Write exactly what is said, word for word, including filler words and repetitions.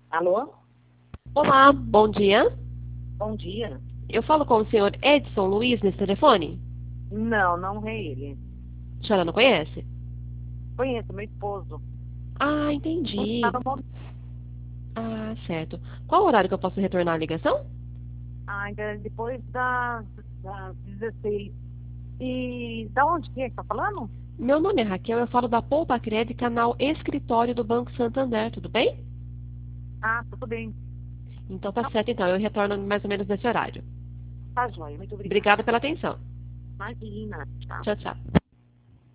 Alô? Olá, bom dia. Bom dia. Eu falo com o senhor Edson Luiz nesse telefone? Não, não é ele. A senhora não conhece? Conheço, meu esposo. Ah, Não tá entendi. no momento. Ah, certo. Qual o horário que eu posso retornar a ligação? Ainda depois das, das dezesseis. E da onde que é que tá falando? Meu nome é Raquel, eu falo da Poupa Cred, canal Escritório do Banco Santander, tudo bem? Ah, tudo bem. Então tá Tá, certo, então. Eu retorno mais ou menos nesse horário. tá joia. Muito obrigada. Obrigada pela atenção. Imagina. Tchau. Tchau, tchau.